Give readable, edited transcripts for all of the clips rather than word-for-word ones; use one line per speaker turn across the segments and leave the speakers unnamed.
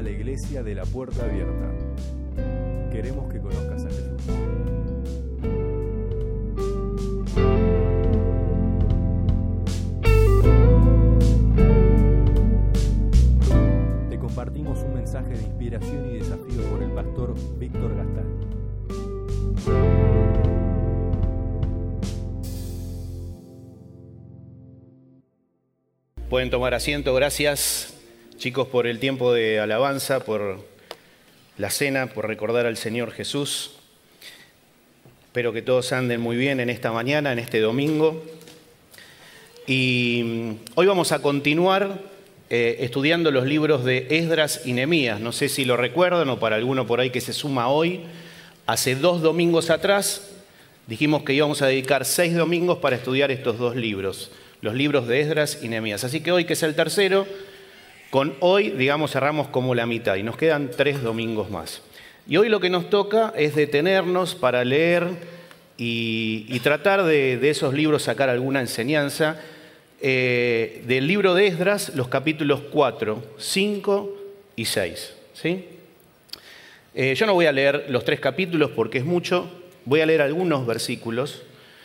la Iglesia de la Puerta Abierta. Queremos que conozcas a Jesús. Te compartimos un mensaje de inspiración y desafío por el pastor Víctor Gastán.
Pueden tomar asiento. Gracias, chicos, por el tiempo de alabanza, por la cena, por recordar al Señor Jesús. Espero que todos anden muy bien en esta mañana, en este domingo. Y hoy vamos a continuar estudiando los libros de Esdras y Nehemías. No sé si lo recuerdan o para alguno por ahí que se suma hoy. Hace 2 domingos atrás dijimos que íbamos a dedicar 6 domingos para estudiar estos 2 libros. Los libros de Esdras y Nehemías. Así que hoy, que es el tercero, con hoy, digamos, cerramos como la mitad y nos quedan 3 domingos más. Y hoy lo que nos toca es detenernos para leer y tratar de esos libros sacar alguna enseñanza. Del libro de Esdras, los capítulos 4, 5 y 6. ¿Sí? Yo no voy a leer los 3 capítulos porque es mucho, voy a leer algunos versículos.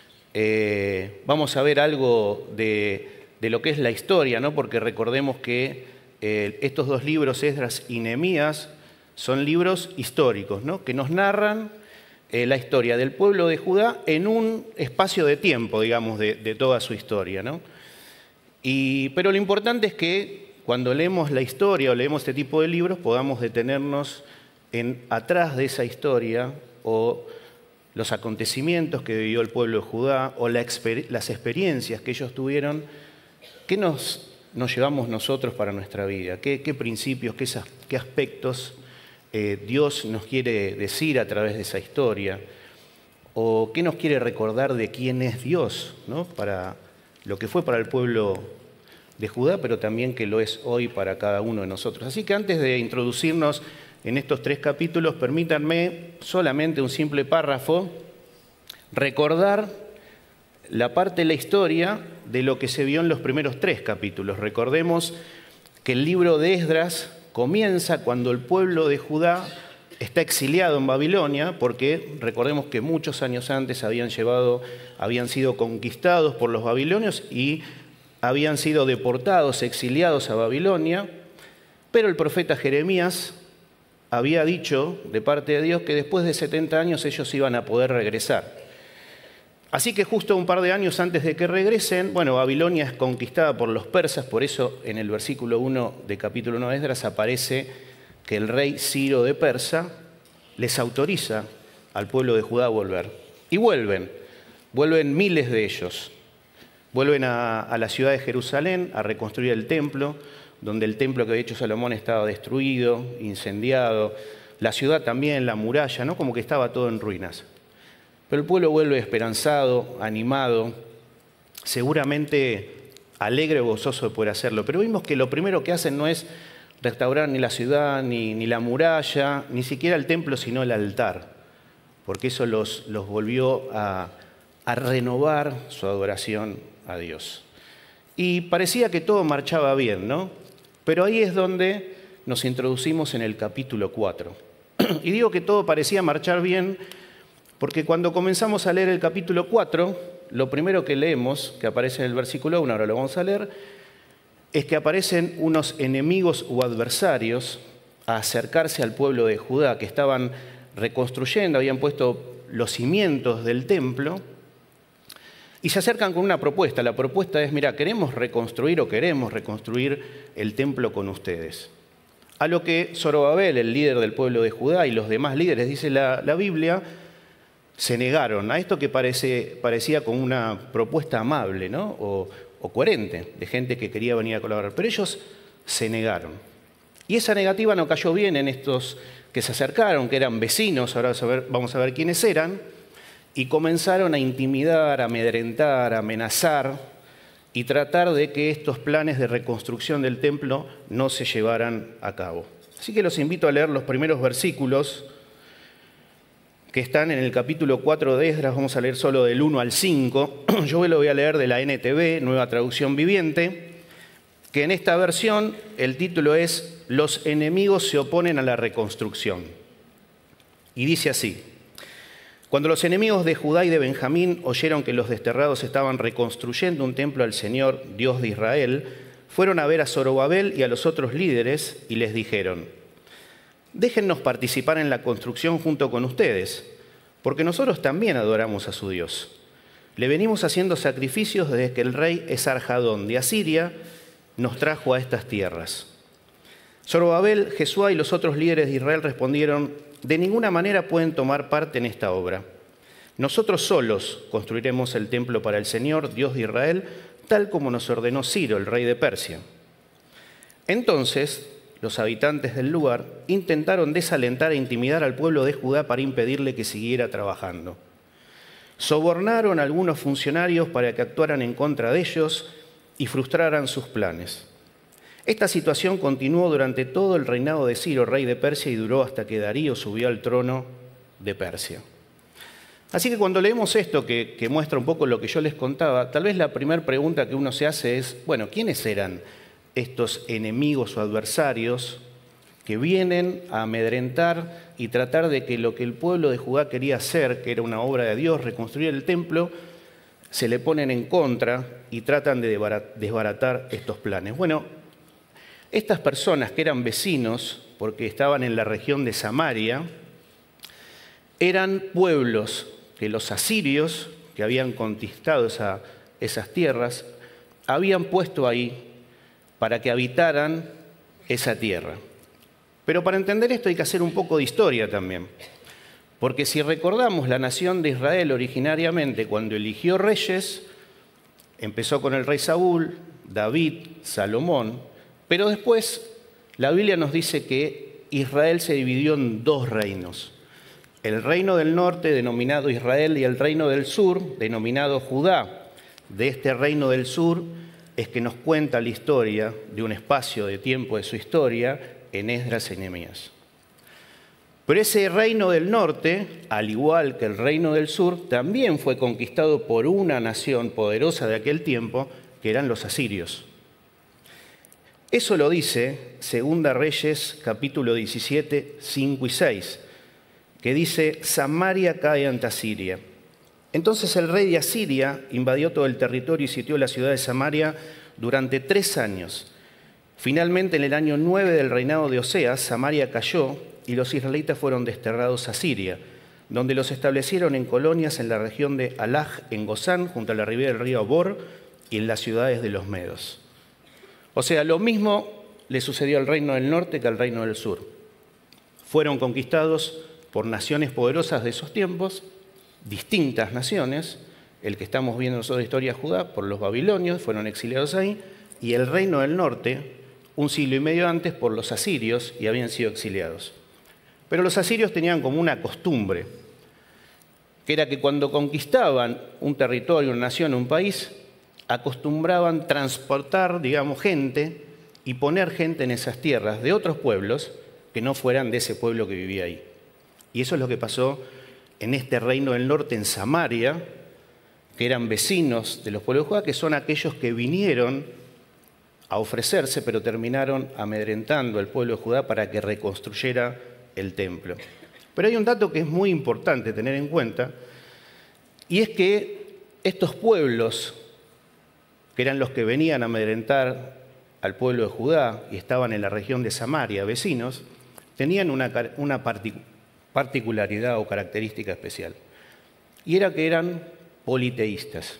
Vamos a ver algo de lo que es la historia, ¿no? Porque recordemos que estos 2 libros, Esdras y Nehemías, son libros históricos, ¿no? Que nos narran la historia del pueblo de Judá en un espacio de tiempo, digamos, de toda su historia, ¿no? Pero lo importante es que cuando leemos la historia o leemos este tipo de libros podamos detenernos atrás de esa historia o los acontecimientos que vivió el pueblo de Judá o las experiencias que ellos tuvieron, ¿qué nos llevamos nosotros para nuestra vida? ¿Qué principios, qué aspectos Dios nos quiere decir a través de esa historia? ¿O qué nos quiere recordar de quién es Dios, ¿no? Para lo que fue para el pueblo de Judá, pero también que lo es hoy para cada uno de nosotros? Así que antes de introducirnos en estos 3 capítulos, permítanme solamente un simple párrafo, recordar la parte de la historia de lo que se vio en los primeros 3 capítulos. Recordemos que el libro de Esdras comienza cuando el pueblo de Judá está exiliado en Babilonia, porque recordemos que muchos años antes habían sido conquistados por los babilonios y habían sido deportados, exiliados a Babilonia, pero el profeta Jeremías había dicho de parte de Dios que después de 70 años ellos iban a poder regresar. Así que justo un par de años antes de que regresen, Babilonia es conquistada por los persas, por eso en el versículo 1 de capítulo 1 de Esdras aparece que el rey Ciro de Persa les autoriza al pueblo de Judá a volver. Y vuelven miles de ellos. Vuelven a la ciudad de Jerusalén a reconstruir el templo, donde el templo que había hecho Salomón estaba destruido, incendiado, la ciudad también, la muralla, ¿no? Como que estaba todo en ruinas. Pero el pueblo vuelve esperanzado, animado, seguramente alegre o gozoso de poder hacerlo. Pero vimos que lo primero que hacen no es restaurar ni la ciudad, ni la muralla, ni siquiera el templo, sino el altar, porque eso los volvió a renovar su adoración a Dios. Y parecía que todo marchaba bien, ¿no? Pero ahí es donde nos introducimos en el capítulo 4. Y digo que todo parecía marchar bien porque cuando comenzamos a leer el capítulo 4, lo primero que leemos, que aparece en el versículo 1, ahora lo vamos a leer, es que aparecen unos enemigos o adversarios a acercarse al pueblo de Judá, que estaban reconstruyendo, habían puesto los cimientos del templo, y se acercan con una propuesta. La propuesta es, mira, queremos reconstruir el templo con ustedes. A lo que Zorobabel, el líder del pueblo de Judá, y los demás líderes, dice la Biblia, se negaron a esto que parecía como una propuesta amable, ¿no? o coherente, de gente que quería venir a colaborar. Pero ellos se negaron. Y esa negativa no cayó bien en estos que se acercaron, que eran vecinos, ahora vamos a ver quiénes eran, y comenzaron a intimidar, a amedrentar, a amenazar y tratar de que estos planes de reconstrucción del templo no se llevaran a cabo. Así que los invito a leer los primeros versículos que están en el capítulo 4 de Esdras. Vamos a leer solo del 1 al 5. Yo lo voy a leer de la NTV, Nueva Traducción Viviente, que en esta versión el título es los enemigos se oponen a la reconstrucción. Y dice así: cuando los enemigos de Judá y de Benjamín oyeron que los desterrados estaban reconstruyendo un templo al Señor, Dios de Israel, fueron a ver a Zorobabel y a los otros líderes y les dijeron: déjennos participar en la construcción junto con ustedes, porque nosotros también adoramos a su Dios. Le venimos haciendo sacrificios desde que el rey Esarhadón de Asiria nos trajo a estas tierras. Zorobabel, Jesuá y los otros líderes de Israel respondieron: de ninguna manera pueden tomar parte en esta obra. Nosotros solos construiremos el templo para el Señor, Dios de Israel, tal como nos ordenó Ciro, el rey de Persia. Entonces, los habitantes del lugar intentaron desalentar e intimidar al pueblo de Judá para impedirle que siguiera trabajando. Sobornaron a algunos funcionarios para que actuaran en contra de ellos y frustraran sus planes. Esta situación continuó durante todo el reinado de Ciro, rey de Persia, y duró hasta que Darío subió al trono de Persia. Así que cuando leemos esto, que muestra un poco lo que yo les contaba, tal vez la primera pregunta que uno se hace es, bueno, ¿quiénes eran estos enemigos o adversarios que vienen a amedrentar y tratar de que lo que el pueblo de Judá quería hacer, que era una obra de Dios, reconstruir el templo, se le ponen en contra y tratan de desbaratar estos planes? Bueno, estas personas que eran vecinos, porque estaban en la región de Samaria, eran pueblos que los asirios, que habían conquistado esas tierras, habían puesto ahí para que habitaran esa tierra. Pero para entender esto hay que hacer un poco de historia también. Porque si recordamos, la nación de Israel originariamente, cuando eligió reyes, empezó con el rey Saúl, David, Salomón, pero después la Biblia nos dice que Israel se dividió en dos reinos. El reino del norte, denominado Israel, y el reino del sur, denominado Judá. De este reino del sur es que nos cuenta la historia de un espacio de tiempo de su historia en Esdras y Nehemías. Pero ese reino del norte, al igual que el reino del sur, también fue conquistado por una nación poderosa de aquel tiempo, que eran los asirios. Eso lo dice 2 Reyes, capítulo 17, 5 y 6, que dice: Samaria cae ante Asiria. Entonces el rey de Asiria invadió todo el territorio y sitió la ciudad de Samaria durante 3 años. Finalmente, en el año 9 del reinado de Oseas, Samaria cayó y los israelitas fueron desterrados a Siria, donde los establecieron en colonias en la región de Halaj, en Gozán, junto a la ribera del río Bor, y en las ciudades de los medos. O sea, lo mismo le sucedió al reino del norte que al reino del sur. Fueron conquistados por naciones poderosas de esos tiempos, distintas naciones. El que estamos viendo nosotros de historia Judá, por los babilonios, fueron exiliados ahí, y el reino del norte, un siglo y medio antes, por los asirios, y habían sido exiliados. Pero los asirios tenían como una costumbre, que era que cuando conquistaban un territorio, una nación, un país, acostumbraban transportar, gente y poner gente en esas tierras de otros pueblos que no fueran de ese pueblo que vivía ahí. Y eso es lo que pasó en este reino del norte, en Samaria, que eran vecinos de los pueblos de Judá, que son aquellos que vinieron a ofrecerse, pero terminaron amedrentando al pueblo de Judá para que reconstruyera el templo. Pero hay un dato que es muy importante tener en cuenta, y es que estos pueblos, que eran los que venían a amedrentar al pueblo de Judá y estaban en la región de Samaria, vecinos, tenían una particularidad o característica especial. Y era que eran politeístas.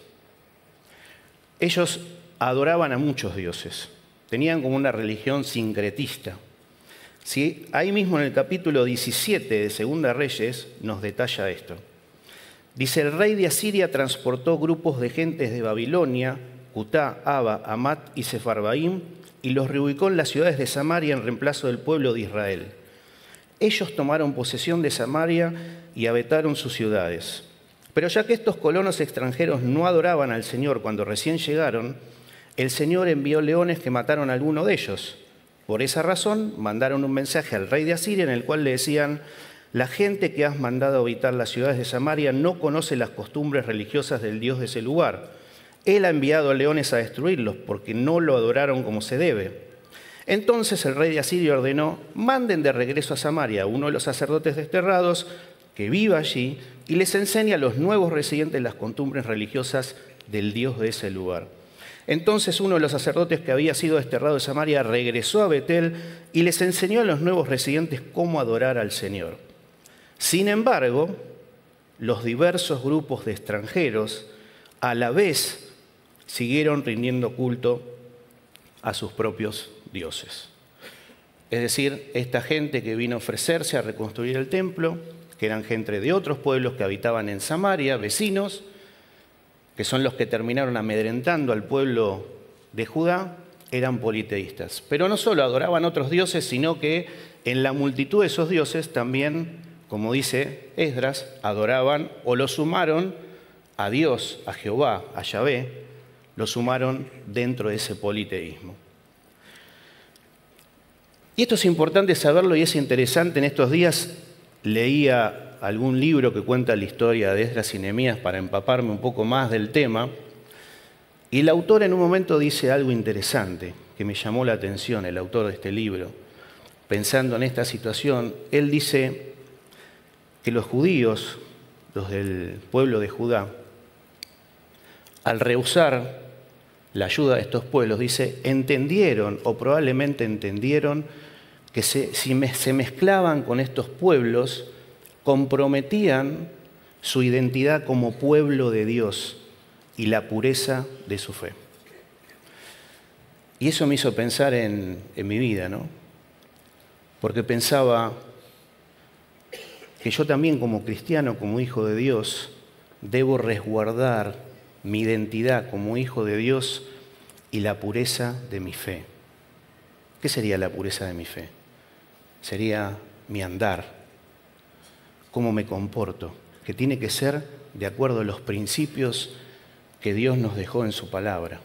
Ellos adoraban a muchos dioses, tenían como una religión sincretista. ¿Sí? Ahí mismo en el capítulo 17 de 2 Reyes nos detalla esto. Dice: el rey de Asiria transportó grupos de gentes de Babilonia, Cutá, Aba, Amat y Sefarbaim, y los reubicó en las ciudades de Samaria en reemplazo del pueblo de Israel. Ellos tomaron posesión de Samaria y habitaron sus ciudades. Pero ya que estos colonos extranjeros no adoraban al Señor cuando recién llegaron, el Señor envió leones que mataron a alguno de ellos. Por esa razón, mandaron un mensaje al rey de Asiria en el cual le decían: la gente que has mandado a habitar las ciudades de Samaria no conoce las costumbres religiosas del Dios de ese lugar. Él ha enviado a leones a destruirlos porque no lo adoraron como se debe. Entonces el rey de Asiria ordenó: manden de regreso a Samaria a uno de los sacerdotes desterrados que viva allí y les enseñe a los nuevos residentes las costumbres religiosas del Dios de ese lugar. Entonces uno de los sacerdotes que había sido desterrado de Samaria regresó a Betel y les enseñó a los nuevos residentes cómo adorar al Señor. Sin embargo, los diversos grupos de extranjeros a la vez siguieron rindiendo culto a sus propios dioses. Es decir, esta gente que vino a ofrecerse a reconstruir el templo, que eran gente de otros pueblos que habitaban en Samaria, vecinos, que son los que terminaron amedrentando al pueblo de Judá, eran politeístas. Pero no solo adoraban otros dioses, sino que en la multitud de esos dioses también, como dice Esdras, adoraban o lo sumaron a Dios, a Jehová, a Yahvé, lo sumaron dentro de ese politeísmo. Y esto es importante saberlo y es interesante. En estos días leía algún libro que cuenta la historia de Esdras y Nehemías para empaparme un poco más del tema, y el autor en un momento dice algo interesante que me llamó la atención, el autor de este libro. Pensando en esta situación, él dice que los judíos, los del pueblo de Judá, al rehusar la ayuda de estos pueblos, dice, entendieron o probablemente entendieron que si se mezclaban con estos pueblos, comprometían su identidad como pueblo de Dios y la pureza de su fe. Y eso me hizo pensar en mi vida, ¿no? Porque pensaba que yo también como cristiano, como hijo de Dios, debo resguardar mi identidad como hijo de Dios y la pureza de mi fe. ¿Qué sería la pureza de mi fe? Sería mi andar, cómo me comporto, que tiene que ser de acuerdo a los principios que Dios nos dejó en su palabra.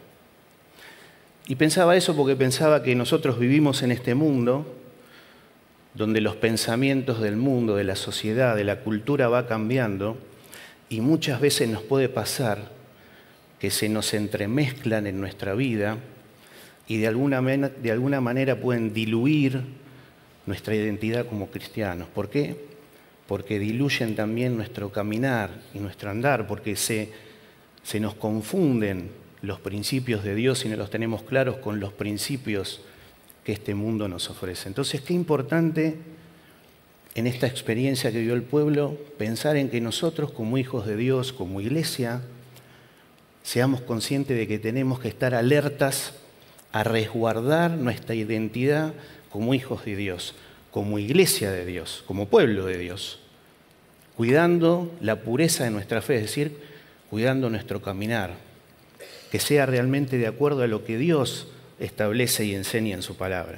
Y pensaba eso porque pensaba que nosotros vivimos en este mundo donde los pensamientos del mundo, de la sociedad, de la cultura va cambiando, y muchas veces nos puede pasar que se nos entremezclan en nuestra vida y de alguna manera pueden diluir nuestra identidad como cristianos. ¿Por qué? Porque diluyen también nuestro caminar y nuestro andar, porque se nos confunden los principios de Dios y no los tenemos claros con los principios que este mundo nos ofrece. Entonces, qué importante en esta experiencia que vivió el pueblo, pensar en que nosotros como hijos de Dios, como iglesia, seamos conscientes de que tenemos que estar alertas a resguardar nuestra identidad como hijos de Dios, como iglesia de Dios, como pueblo de Dios, cuidando la pureza de nuestra fe, es decir, cuidando nuestro caminar, que sea realmente de acuerdo a lo que Dios establece y enseña en su palabra.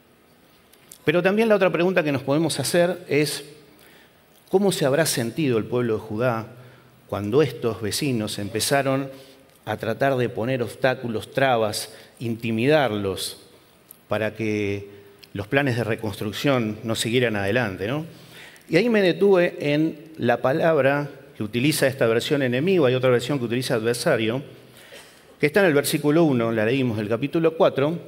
Pero también la otra pregunta que nos podemos hacer es, ¿cómo se habrá sentido el pueblo de Judá cuando estos vecinos empezaron a tratar de poner obstáculos, trabas, intimidarlos para que los planes de reconstrucción no siguieran adelante, ¿no? Y ahí me detuve en la palabra que utiliza esta versión enemigo, hay otra versión que utiliza adversario, que está en el versículo 1, la leímos del capítulo 4,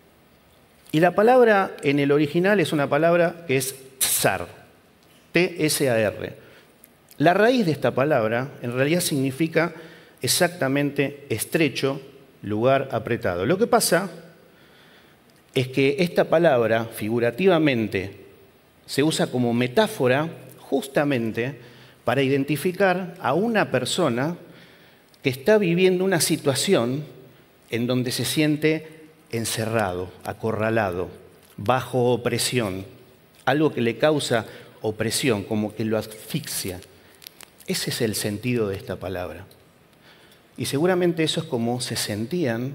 y la palabra en el original es una palabra que es tsar, T-S-A-R. La raíz de esta palabra en realidad significa exactamente estrecho, lugar apretado. Lo que pasa es que esta palabra figurativamente se usa como metáfora justamente para identificar a una persona que está viviendo una situación en donde se siente encerrado, acorralado, bajo opresión, algo que le causa opresión, como que lo asfixia. Ese es el sentido de esta palabra. Y seguramente eso es como se sentían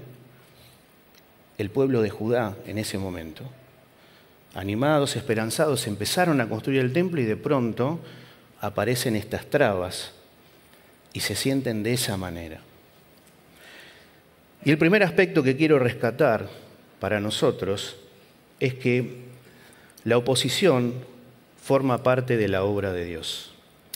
el pueblo de Judá en ese momento. Animados, esperanzados, empezaron a construir el templo y de pronto aparecen estas trabas y se sienten de esa manera. Y el primer aspecto que quiero rescatar para nosotros es que la oposición forma parte de la obra de Dios.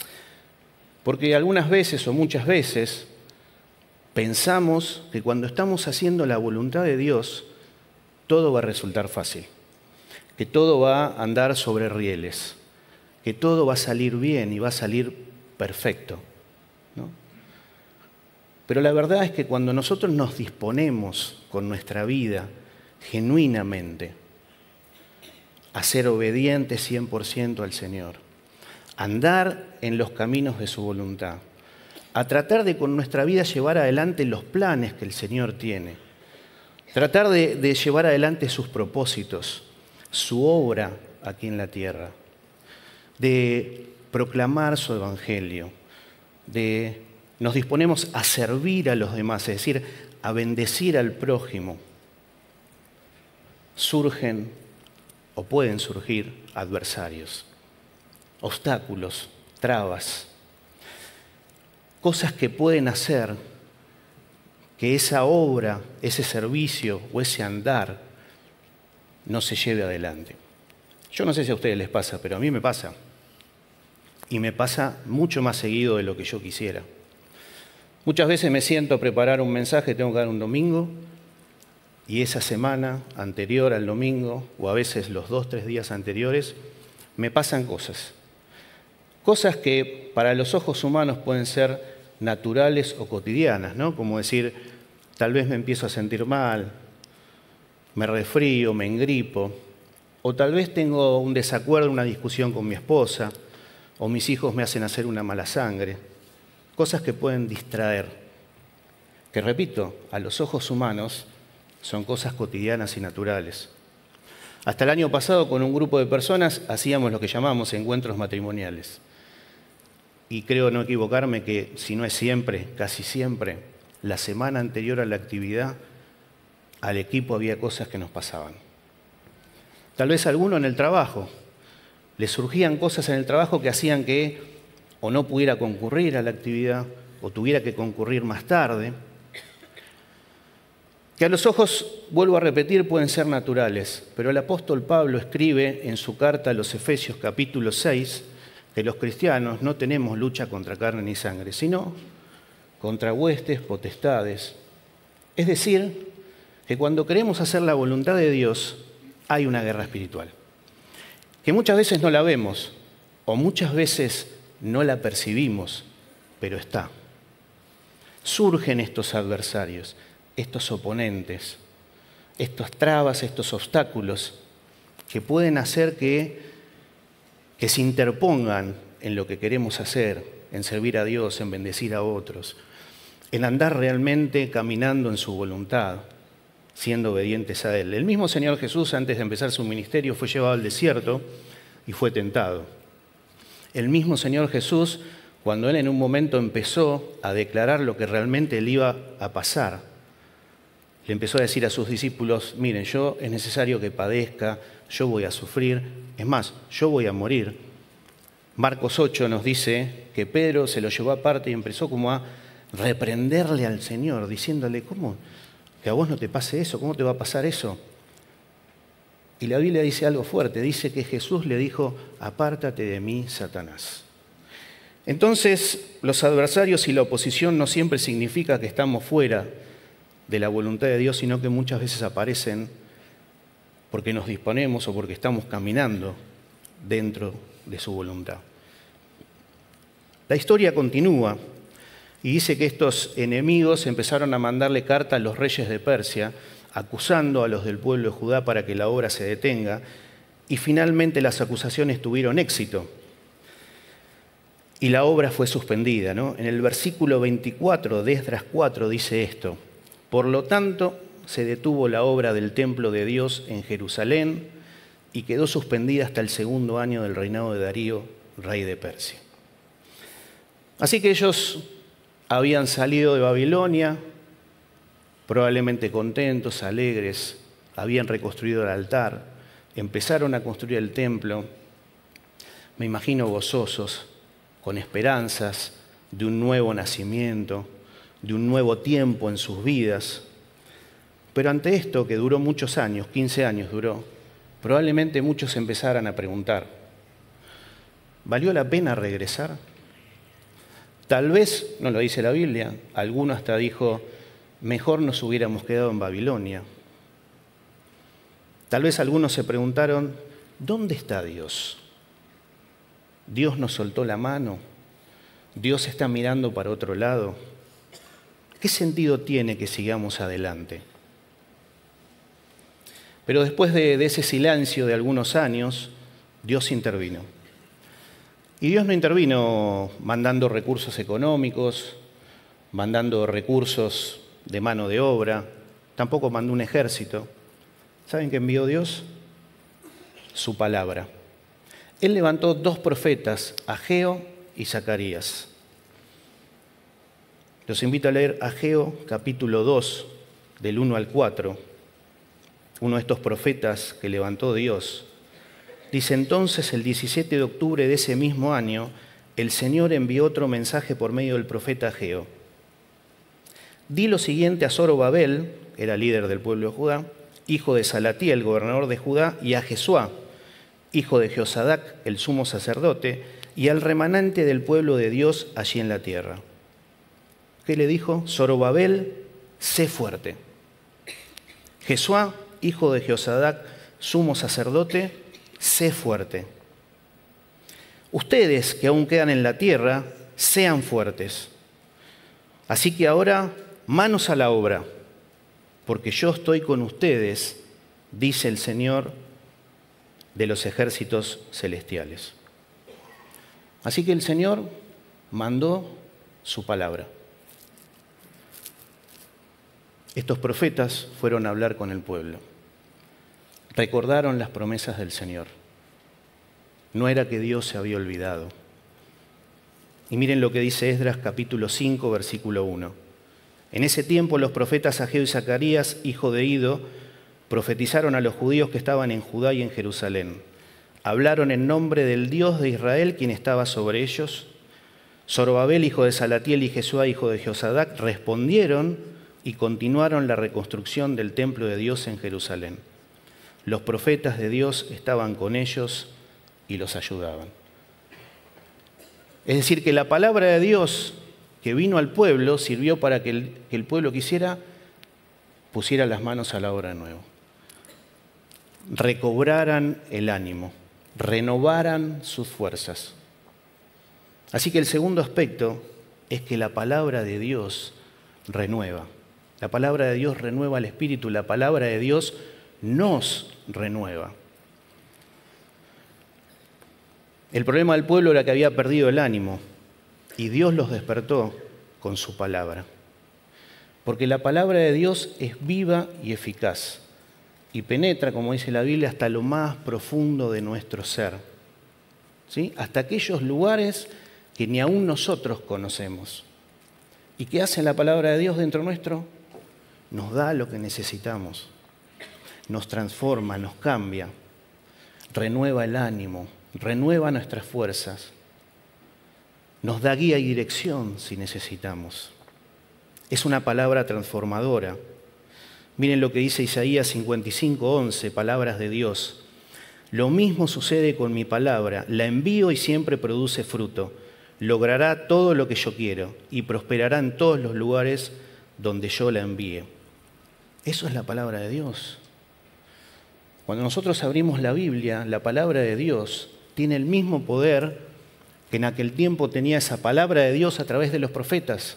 Porque algunas veces o muchas veces pensamos que cuando estamos haciendo la voluntad de Dios, todo va a resultar fácil, que todo va a andar sobre rieles, que todo va a salir bien y va a salir perfecto, ¿no? Pero la verdad es que cuando nosotros nos disponemos con nuestra vida genuinamente a ser obedientes 100% al Señor, a andar en los caminos de su voluntad, a tratar de con nuestra vida llevar adelante los planes que el Señor tiene, tratar de llevar adelante sus propósitos, su obra aquí en la tierra, de proclamar su evangelio, nos disponemos a servir a los demás, es decir, a bendecir al prójimo. Surgen o pueden surgir adversarios, obstáculos, trabas, cosas que pueden hacer que esa obra, ese servicio o ese andar no se lleve adelante. Yo no sé si a ustedes les pasa, pero a mí me pasa. Y me pasa mucho más seguido de lo que yo quisiera. Muchas veces me siento a preparar un mensaje, tengo que dar un domingo, y esa semana anterior al domingo, o a veces los 2-3 días anteriores, me pasan cosas. Cosas que para los ojos humanos pueden ser naturales o cotidianas, ¿no? Como decir, tal vez me empiezo a sentir mal, me resfrío, me engripo, o tal vez tengo un desacuerdo, una discusión con mi esposa, o mis hijos me hacen hacer una mala sangre. Cosas que pueden distraer, que repito, a los ojos humanos son cosas cotidianas y naturales. Hasta el año pasado con un grupo de personas hacíamos lo que llamamos encuentros matrimoniales. Y creo no equivocarme que si no es siempre, casi siempre, la semana anterior a la actividad, al equipo había cosas que nos pasaban. Tal vez a alguno en el trabajo, le surgían cosas en el trabajo que hacían que o no pudiera concurrir a la actividad o tuviera que concurrir más tarde, que a los ojos, vuelvo a repetir, pueden ser naturales, pero el apóstol Pablo escribe en su carta a los Efesios capítulo 6 que los cristianos no tenemos lucha contra carne ni sangre, sino contra huestes, potestades. Es decir, que cuando queremos hacer la voluntad de Dios hay una guerra espiritual, que muchas veces no la vemos o muchas veces no la percibimos, pero está. Surgen estos adversarios, estos oponentes, estas trabas, estos obstáculos que pueden hacer que se interpongan en lo que queremos hacer, en servir a Dios, en bendecir a otros, en andar realmente caminando en su voluntad, siendo obedientes a Él. El mismo Señor Jesús, antes de empezar su ministerio, fue llevado al desierto y fue tentado. El mismo Señor Jesús, cuando Él en un momento empezó a declarar lo que realmente le iba a pasar, le empezó a decir a sus discípulos, miren, yo es necesario que padezca, yo voy a sufrir, es más, yo voy a morir. Marcos 8 nos dice que Pedro se lo llevó aparte y empezó como a reprenderle al Señor, diciéndole, ¿cómo? Que a vos no te pase eso, ¿cómo te va a pasar eso? Y la Biblia dice algo fuerte, dice que Jesús le dijo, apártate de mí, Satanás. Entonces, los adversarios y la oposición no siempre significa que estamos fuera de la voluntad de Dios, sino que muchas veces aparecen porque nos disponemos o porque estamos caminando dentro de su voluntad. La historia continúa y dice que estos enemigos empezaron a mandarle carta a los reyes de Persia, acusando a los del pueblo de Judá para que la obra se detenga, y finalmente las acusaciones tuvieron éxito y la obra fue suspendida, ¿no? En el versículo 24 de Esdras 4 dice esto: por lo tanto, se detuvo la obra del templo de Dios en Jerusalén y quedó suspendida hasta el 2.º año del reinado de Darío, rey de Persia. Así que ellos habían salido de Babilonia, probablemente contentos, alegres, habían reconstruido el altar, empezaron a construir el templo, me imagino gozosos, con esperanzas de un nuevo nacimiento, de un nuevo tiempo en sus vidas. Pero ante esto, que duró muchos años, 15 años duró, probablemente muchos empezaran a preguntar, ¿valió la pena regresar? Tal vez, no lo dice la Biblia, alguno hasta dijo, mejor nos hubiéramos quedado en Babilonia. Tal vez algunos se preguntaron, ¿dónde está Dios? ¿Dios nos soltó la mano? ¿Dios está mirando para otro lado? ¿Qué sentido tiene que sigamos adelante? Pero después de ese silencio de algunos años, Dios intervino. Y Dios no intervino mandando recursos económicos, mandando recursos de mano de obra, tampoco mandó un ejército. ¿Saben qué envió Dios? Su palabra. Él levantó 2 profetas, Ageo y Zacarías. Los invito a leer Ageo capítulo 2, del 1 al 4. Uno de estos profetas que levantó Dios. Dice: entonces, el 17 de octubre de ese mismo año, el Señor envió otro mensaje por medio del profeta Ageo. Di lo siguiente a Zorobabel, era líder del pueblo de Judá, hijo de Salatiel, gobernador de Judá, y a Jesuá, hijo de Josadac, el sumo sacerdote, y al remanente del pueblo de Dios allí en la tierra. ¿Qué le dijo? Zorobabel, sé fuerte. Jesuá, hijo de Josadac, sumo sacerdote, sé fuerte. Ustedes que aún quedan en la tierra, sean fuertes. Así que ahora, manos a la obra, porque yo estoy con ustedes, dice el Señor de los ejércitos celestiales. Así que el Señor mandó su palabra. Estos profetas fueron a hablar con el pueblo. Recordaron las promesas del Señor. No era que Dios se había olvidado. Y miren lo que dice Esdras capítulo 5, versículo 1. En ese tiempo los profetas Ageo y Zacarías, hijo de Ido, profetizaron a los judíos que estaban en Judá y en Jerusalén. Hablaron en nombre del Dios de Israel, quien estaba sobre ellos. Zorobabel, hijo de Salatiel, y Jesuá, hijo de Josadac, respondieron y continuaron la reconstrucción del templo de Dios en Jerusalén. Los profetas de Dios estaban con ellos y los ayudaban. Es decir, que la palabra de Dios que vino al pueblo sirvió para que el pueblo pusiera las manos a la obra de nuevo. Recobraran el ánimo, renovaran sus fuerzas. Así que el segundo aspecto es que la palabra de Dios renueva. La palabra de Dios renueva el espíritu, la palabra de Dios nos renueva. El problema del pueblo era que había perdido el ánimo y Dios los despertó con su palabra. Porque la palabra de Dios es viva y eficaz y penetra, como dice la Biblia, hasta lo más profundo de nuestro ser, ¿sí? Hasta aquellos lugares que ni aún nosotros conocemos. ¿Y qué hace la palabra de Dios dentro nuestro? Nos da lo que necesitamos, nos transforma, nos cambia, renueva el ánimo, renueva nuestras fuerzas, nos da guía y dirección si necesitamos. Es una palabra transformadora. Miren lo que dice Isaías 55:11, palabras de Dios. Lo mismo sucede con mi palabra, la envío y siempre produce fruto. Logrará todo lo que yo quiero y prosperará en todos los lugares donde yo la envíe. Eso es la palabra de Dios. Cuando nosotros abrimos la Biblia, la palabra de Dios tiene el mismo poder que en aquel tiempo tenía esa palabra de Dios a través de los profetas.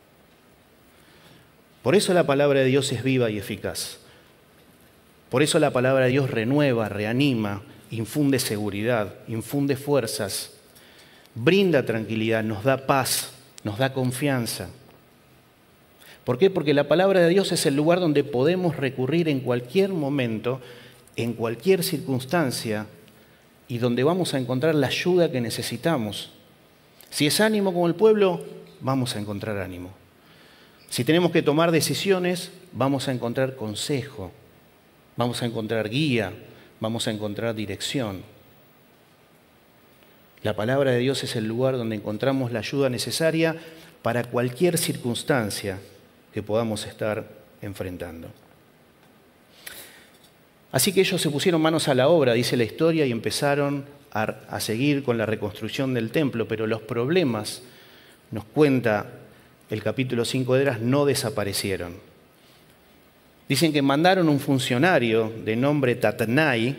Por eso la palabra de Dios es viva y eficaz. Por eso la palabra de Dios renueva, reanima, infunde seguridad, infunde fuerzas, brinda tranquilidad, nos da paz, nos da confianza. ¿Por qué? Porque la palabra de Dios es el lugar donde podemos recurrir en cualquier momento, en cualquier circunstancia, y donde vamos a encontrar la ayuda que necesitamos. Si es ánimo como el pueblo, vamos a encontrar ánimo. Si tenemos que tomar decisiones, vamos a encontrar consejo, vamos a encontrar guía, vamos a encontrar dirección. La palabra de Dios es el lugar donde encontramos la ayuda necesaria para cualquier circunstancia que podamos estar enfrentando. Así que ellos se pusieron manos a la obra, dice la historia, y empezaron a seguir con la reconstrucción del templo, pero los problemas, nos cuenta el capítulo 5 de Esdras, no desaparecieron. Dicen que mandaron un funcionario de nombre Tatnai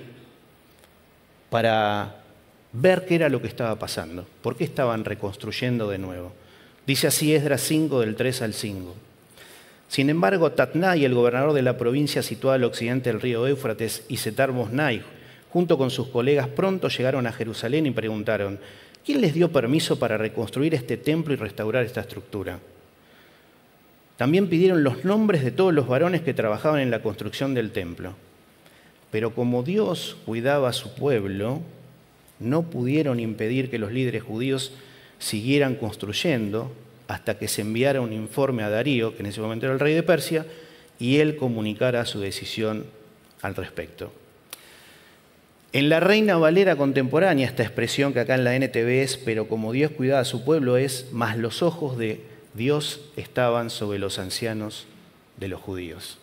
para ver qué era lo que estaba pasando, por qué estaban reconstruyendo de nuevo. Dice así Esdras 5, del 3 al 5. Sin embargo, Tatnai, el gobernador de la provincia situada al occidente del río Éufrates, y Setar-Boznai, junto con sus colegas, pronto llegaron a Jerusalén y preguntaron: ¿quién les dio permiso para reconstruir este templo y restaurar esta estructura? También pidieron los nombres de todos los varones que trabajaban en la construcción del templo. Pero como Dios cuidaba a su pueblo, no pudieron impedir que los líderes judíos siguieran construyendo hasta que se enviara un informe a Darío, que en ese momento era el rey de Persia, y él comunicara su decisión al respecto. En la Reina Valera contemporánea, esta expresión que acá en la NTV es: pero como Dios cuidaba a su pueblo, es: mas los ojos de Dios estaban sobre los ancianos de los judíos.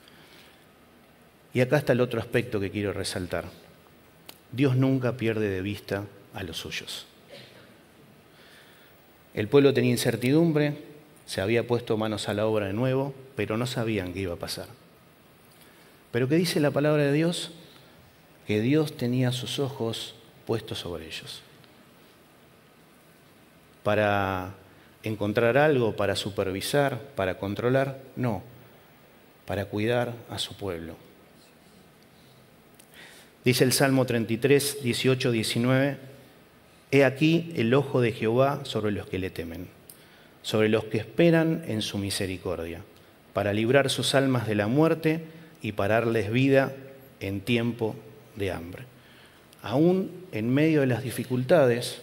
Y acá está el otro aspecto que quiero resaltar. Dios nunca pierde de vista a los suyos. El pueblo tenía incertidumbre, se había puesto manos a la obra de nuevo, pero no sabían qué iba a pasar. Pero ¿qué dice la palabra de Dios? Que Dios tenía sus ojos puestos sobre ellos. Para encontrar algo, para supervisar, para controlar, no, para cuidar a su pueblo. Dice el Salmo 33, 18, 19, He aquí el ojo de Jehová sobre los que le temen, sobre los que esperan en su misericordia, para librar sus almas de la muerte y para darles vida en tiempo de hambre. Aún en medio de las dificultades,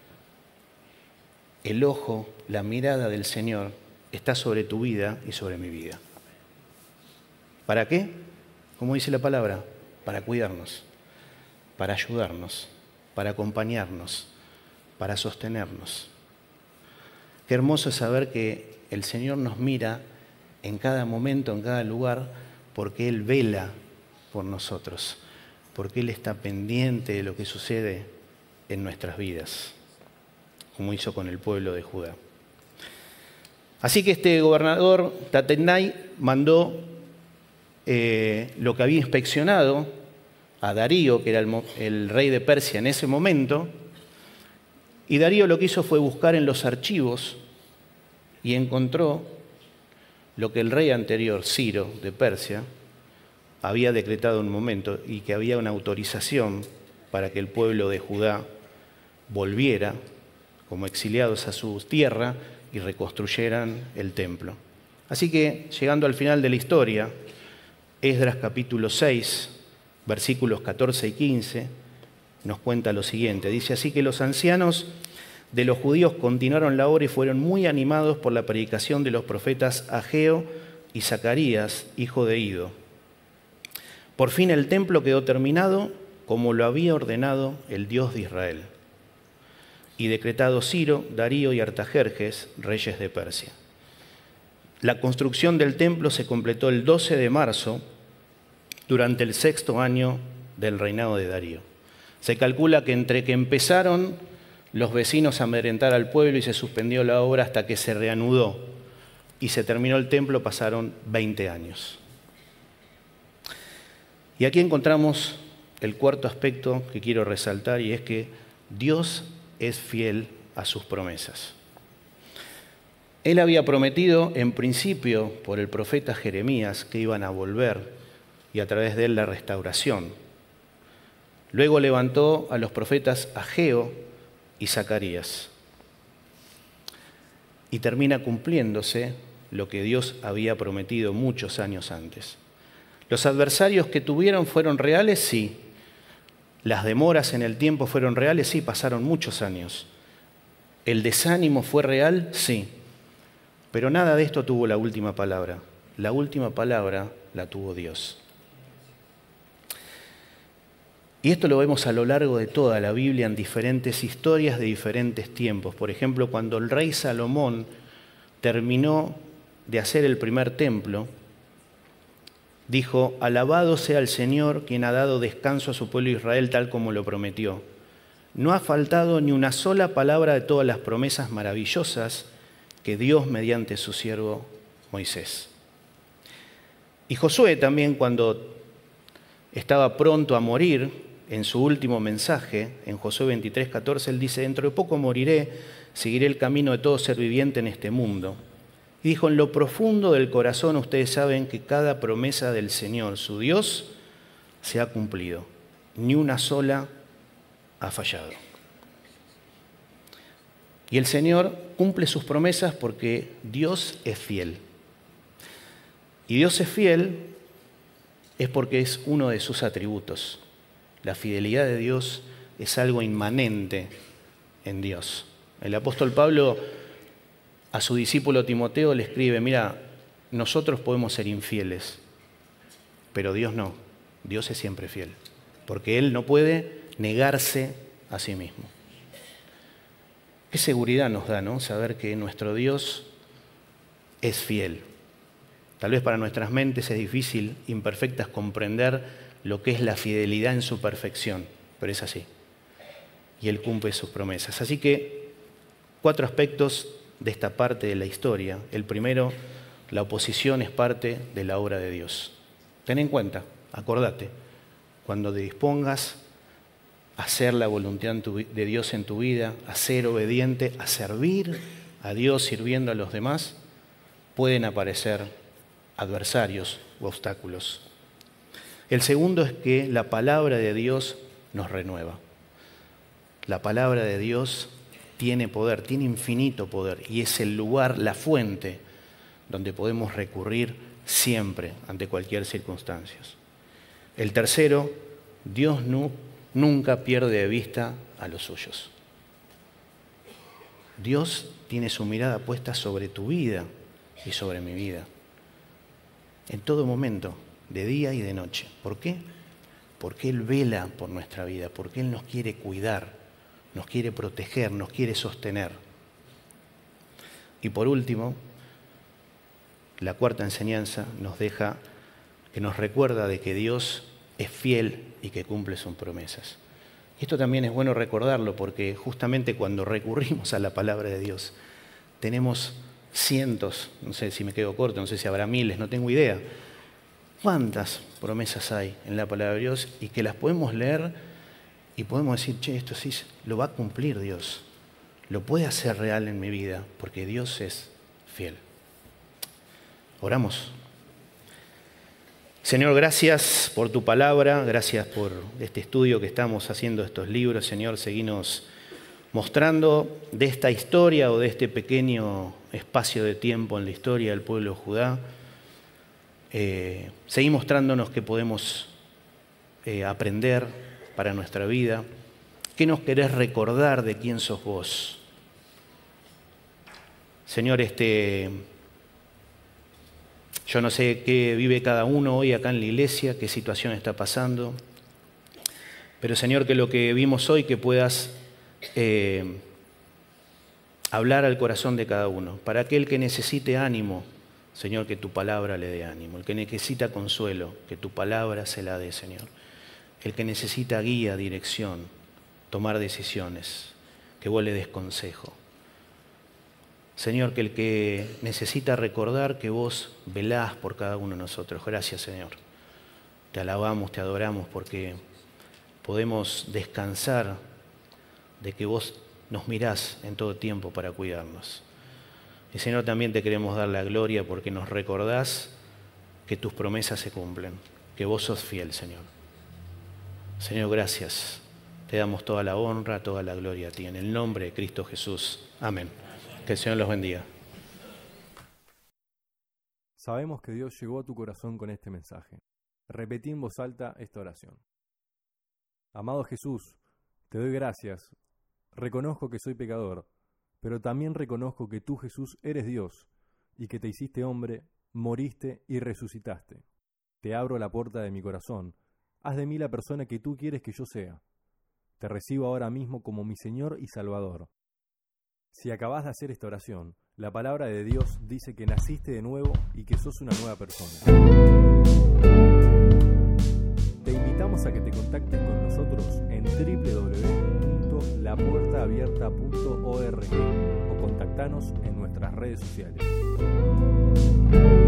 el ojo, la mirada del Señor está sobre tu vida y sobre mi vida. ¿Para qué? Como dice la palabra, para cuidarnos, para ayudarnos, para acompañarnos, para sostenernos. Qué hermoso es saber que el Señor nos mira en cada momento, en cada lugar, porque Él vela por nosotros, porque Él está pendiente de lo que sucede en nuestras vidas, como hizo con el pueblo de Judá. Así que este gobernador Tatnai mandó lo que había inspeccionado a Darío, que era el rey de Persia en ese momento, y Darío lo que hizo fue buscar en los archivos y encontró lo que el rey anterior, Ciro, de Persia, había decretado en un momento, y que había una autorización para que el pueblo de Judá volviera como exiliados a su tierra y reconstruyeran el templo. Así que, llegando al final de la historia, Esdras capítulo 6, versículos 14 y 15, nos cuenta lo siguiente. Dice así: que los ancianos de los judíos continuaron la obra y fueron muy animados por la predicación de los profetas Ageo y Zacarías, hijo de Ido. Por fin el templo quedó terminado como lo había ordenado el Dios de Israel, y decretado Ciro, Darío y Artajerjes, reyes de Persia. La construcción del templo se completó el 12 de marzo, durante el 6º año del reinado de Darío. Se calcula que entre que empezaron los vecinos a amedrentar al pueblo y se suspendió la obra hasta que se reanudó y se terminó el templo, pasaron 20 años. Y aquí encontramos el cuarto aspecto que quiero resaltar, y es que Dios es fiel a sus promesas. Él había prometido en principio por el profeta Jeremías que iban a volver, y a través de él la restauración. Luego levantó a los profetas Ageo y Zacarías. Y termina cumpliéndose lo que Dios había prometido muchos años antes. ¿Los adversarios que tuvieron fueron reales? Sí. ¿Las demoras en el tiempo fueron reales? Sí, pasaron muchos años. ¿El desánimo fue real? Sí. Pero nada de esto tuvo la última palabra. La última palabra la tuvo Dios. Y esto lo vemos a lo largo de toda la Biblia en diferentes historias de diferentes tiempos. Por ejemplo, cuando el rey Salomón terminó de hacer el primer templo, dijo: alabado sea el Señor, quien ha dado descanso a su pueblo Israel tal como lo prometió. No ha faltado ni una sola palabra de todas las promesas maravillosas que Dios mediante su siervo Moisés. Y Josué también, cuando estaba pronto a morir, en su último mensaje, en Josué 23:14, él dice: dentro de poco moriré, seguiré el camino de todo ser viviente en este mundo. Y dijo: en lo profundo del corazón ustedes saben que cada promesa del Señor, su Dios, se ha cumplido. Ni una sola ha fallado. Y el Señor cumple sus promesas porque Dios es fiel. Y Dios es fiel es porque es uno de sus atributos. La fidelidad de Dios es algo inmanente en Dios. El apóstol Pablo a su discípulo Timoteo le escribe: mira, nosotros podemos ser infieles, pero Dios no. Dios es siempre fiel, porque Él no puede negarse a sí mismo. Qué seguridad nos da, ¿no? Saber que nuestro Dios es fiel. Tal vez para nuestras mentes es difícil, imperfectas, comprender lo que es la fidelidad en su perfección, pero es así. Y Él cumple sus promesas. Así que 4 aspectos de esta parte de la historia. El primero, la oposición es parte de la obra de Dios. Ten en cuenta, acordate, cuando te dispongas a hacer la voluntad de Dios en tu vida, a ser obediente, a servir a Dios sirviendo a los demás, pueden aparecer adversarios u obstáculos. El segundo es que la palabra de Dios nos renueva. La palabra de Dios tiene poder, tiene infinito poder, y es el lugar, la fuente, donde podemos recurrir siempre ante cualquier circunstancia. El tercero, Dios nunca pierde de vista a los suyos. Dios tiene su mirada puesta sobre tu vida y sobre mi vida, en todo momento, de día y de noche. ¿Por qué? Porque Él vela por nuestra vida, porque Él nos quiere cuidar, nos quiere proteger, nos quiere sostener. Y por último, la cuarta enseñanza nos deja, que nos recuerda de que Dios es fiel y que cumple sus promesas. Y esto también es bueno recordarlo, porque justamente cuando recurrimos a la palabra de Dios, tenemos cientos, no sé si me quedo corto, no sé si habrá miles, no tengo idea, cuántas promesas hay en la palabra de Dios, y que las podemos leer y podemos decir: che, esto sí lo va a cumplir Dios, lo puede hacer real en mi vida, porque Dios es fiel. Oramos. Señor, gracias por tu palabra, gracias por este estudio que estamos haciendo de estos libros. Señor, seguinos mostrando de esta historia o de este pequeño espacio de tiempo en la historia del pueblo de Judá. Seguí mostrándonos que podemos aprender para nuestra vida. ¿Qué nos querés recordar de quién sos vos? Señor, yo no sé qué vive cada uno hoy acá en la iglesia, qué situación está pasando, pero Señor, que lo que vimos hoy, que puedas hablar al corazón de cada uno. Para aquel que necesite ánimo, Señor, que tu palabra le dé ánimo. El que necesita consuelo, que tu palabra se la dé, Señor. El que necesita guía, dirección, tomar decisiones, que vos le des consejo. Señor, que el que necesita recordar, que vos velás por cada uno de nosotros. Gracias, Señor. Te alabamos, te adoramos, porque podemos descansar de que vos nos mirás en todo tiempo para cuidarnos. Y Señor, también te queremos dar la gloria porque nos recordás que tus promesas se cumplen, que vos sos fiel, Señor. Señor, gracias. Te damos toda la honra, toda la gloria a ti. En el nombre de Cristo Jesús. Amén. Que el Señor los bendiga.
Sabemos que Dios llegó a tu corazón con este mensaje. Repetí en voz alta esta oración. Amado Jesús, te doy gracias. Reconozco que soy pecador, pero también reconozco que tú, Jesús, eres Dios y que te hiciste hombre, moriste y resucitaste. Te abro la puerta de mi corazón. Haz de mí la persona que tú quieres que yo sea. Te recibo ahora mismo como mi Señor y Salvador. Si acabas de hacer esta oración, la palabra de Dios dice que naciste de nuevo y que sos una nueva persona. Te invitamos a que te contactes con nosotros en www.lapuertaabierta.org o contactanos en nuestras redes sociales.